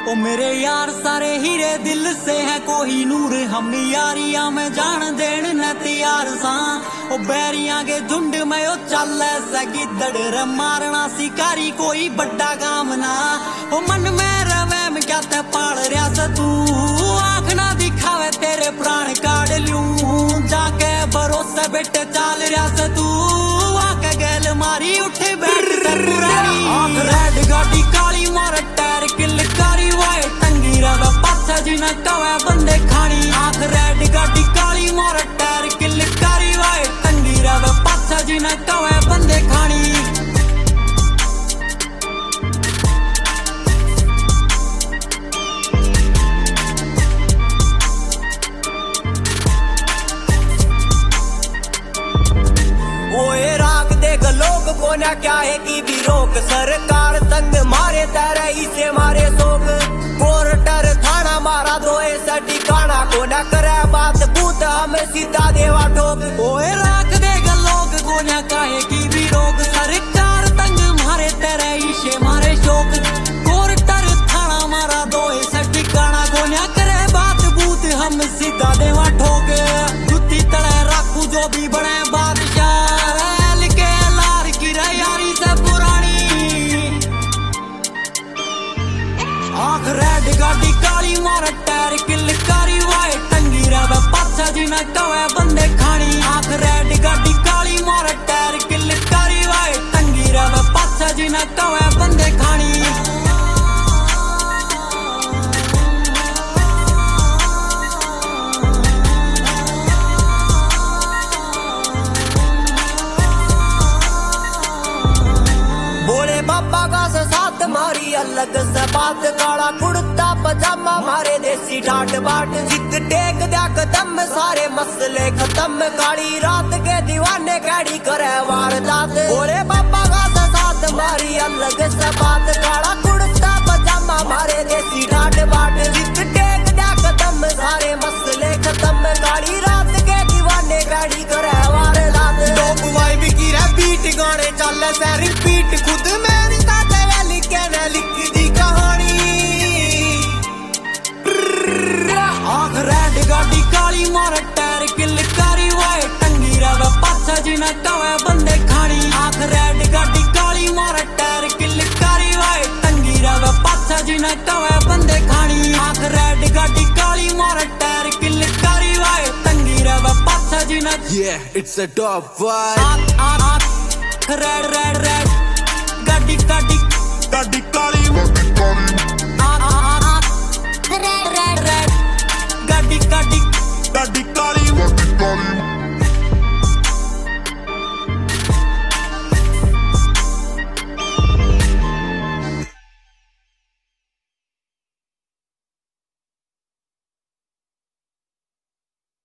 ओ मेरे यार सारे हीरे दिल से है कोई नूर, हम यारियां में जान देन न तैयार सा। ओ बैरियां के झुंड में ओ चल सगी दड़ मारना शिकारी कोई बड़ा काम ना। ओ मन में रवे में क्या ते पाल रहा से तू, आँख ना दिखावे तेरे प्राण काट लूं। जाके भरोसे बेटे चाल रहा से तू, आके गैल मारी उठे बैठ से पुरानी। आँख रेड गाड़ी काली मार टायर किल कारी वाए टंगी रवे पाछा जिना कवे बंदे खानी। आँख रेड गाड़ी काली मार टायर किल कारी वाए टंगी रवे पाछा जिना कवे बंदे खानी। लोग कोना क्या है कि भी रोक, सरकार तंग मारे तेरे इसे मारे सोग। कोर्टर थाना मारा दो ऐसा ठिकाना, कोना करे बात बूत हमें सीधा देवा ठोक। ओए राख देगा लोग कोना क्या है कि भी रोक, सरकार तंग मारे तेरे इसे मारे शोक। कोर्टर थाना मारा दो ऐसा ठिकाना, कोना करे बात बूत हम सीधा देवा ठोक। जुत्ती तड़े राखू जो भी बने बादशाह, आँख रेड गाड़ी काली मार टायर किल कारी वाए टंगी रवे पाछा जिना कवे बंदे खानी। आँख रेड गाड़ी काली मार टायर किल कारी वाए टंगी रवे पाछा जिना कवे बंदे खानी। बोले बाबा का साथ मारी अलग से बात, काला कुर्ता पजामा मारे देसी ठाट बाट। जिद टेक दिया कदम सारे मसले खत्म, काली रात के दीवाने गाड़ी करे वारदात। बोले बाबा का साथ मारी अलग से बात, काला कुर्ता पजामा मारे देसी ठाट बाट। जिद टेक दिया कदम सारे मसले खत्म, काली रात के दीवाने गाड़ी करे वारदात। डोप वाइब की रे बीट गाने चल से रिपीट, खुद मेरी ताते वाली के न लिख दी कहानी। आँख रेड गाड़ी काली मार टायर किल कारी वाए टंगी रवे पाछा जिना कवे बंदे खानी। आँख रेड गाड़ी काली मार टायर किल कारी वाए टंगी रवे पाछा जिना कवे बंदे खानी। आँख रेड गाड़ी काली मार टायर किल कारी वाए टंगी रवे पाछा जिना। Yeah, it's a top vibe. आँख रेड रेड रेड गाड़ी गाड़ी गाड़ी काली रेड रेड रेड गाड़ी गाड़ी गाड़ी काली।